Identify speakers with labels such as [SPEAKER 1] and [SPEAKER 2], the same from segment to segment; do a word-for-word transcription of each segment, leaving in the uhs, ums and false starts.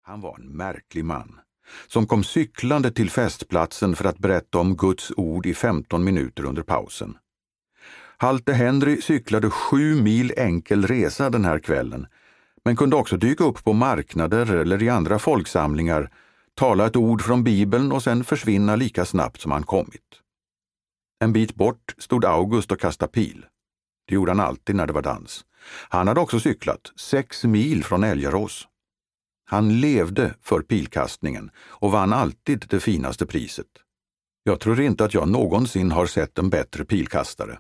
[SPEAKER 1] Han var en märklig man som kom cyklande till festplatsen för att berätta om Guds ord i femton minuter under pausen. Halte Henry cyklade sju mil enkel resa den här kvällen, men kunde också dyka upp på marknader eller i andra folksamlingar, tala ett ord från Bibeln och sen försvinna lika snabbt som han kommit. En bit bort stod August och kastade pil. Det gjorde han alltid när det var dans. Han hade också cyklat sex mil från Älgarås. Han levde för pilkastningen och vann alltid det finaste priset. Jag tror inte att jag någonsin har sett en bättre pilkastare.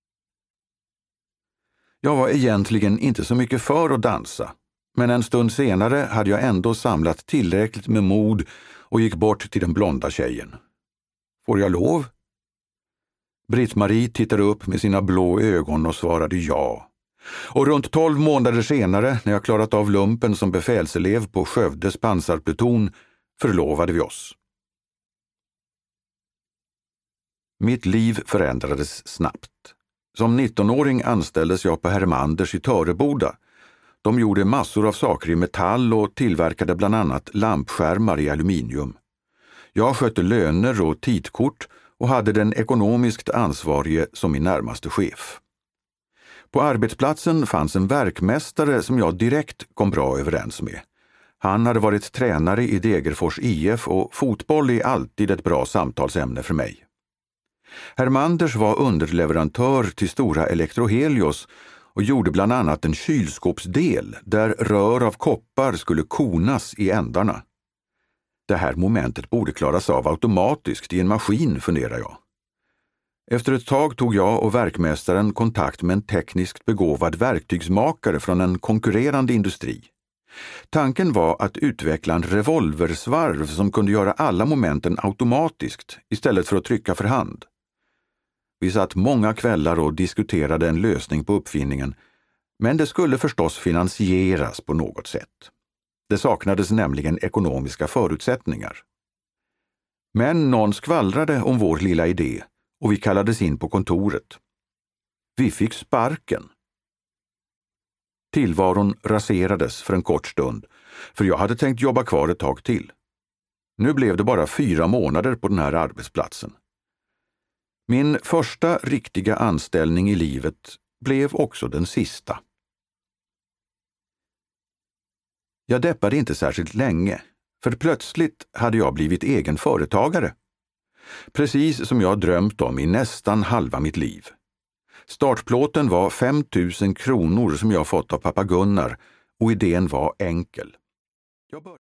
[SPEAKER 1] Jag var egentligen inte så mycket för att dansa, men en stund senare hade jag ändå samlat tillräckligt med mod och gick bort till den blonda tjejen. Får jag lov? Britt-Marie tittade upp med sina blå ögon och svarade ja. Och runt tolv månader senare, när jag klarat av lumpen som befälselev på Skövdes pansarpluton, förlovade vi oss. Mitt liv förändrades snabbt. Som nittonåring anställdes jag på Hermanders i Töreboda. De gjorde massor av saker i metall och tillverkade bland annat lampskärmar i aluminium. Jag skötte löner och tidkort och hade den ekonomiskt ansvarige som min närmaste chef. På arbetsplatsen fanns en verkmästare som jag direkt kom bra överens med. Han hade varit tränare i Degerfors I F och fotboll är alltid ett bra samtalsämne för mig. Hermanders var underleverantör till stora Electrohelios och gjorde bland annat en kylskåpsdel där rör av koppar skulle konas i ändarna. Det här momentet borde klaras av automatiskt i en maskin, funderar jag. Efter ett tag tog jag och verkmästaren kontakt med en tekniskt begåvad verktygsmakare från en konkurrerande industri. Tanken var att utveckla en revolversvarv som kunde göra alla momenten automatiskt istället för att trycka för hand. Vi satt många kvällar och diskuterade en lösning på uppfinningen, men det skulle förstås finansieras på något sätt. Det saknades nämligen ekonomiska förutsättningar. Men någon skvallrade om vår lilla idé och vi kallades in på kontoret. Vi fick sparken. Tillvaron raserades för en kort stund, för jag hade tänkt jobba kvar ett tag till. Nu blev det bara fyra månader på den här arbetsplatsen. Min första riktiga anställning i livet blev också den sista. Jag deppade inte särskilt länge, för plötsligt hade jag blivit egen företagare. Precis som jag drömt om i nästan halva mitt liv. Startplåten var fem tusen kronor som jag fått av pappa Gunnar och idén var enkel. Jag bör-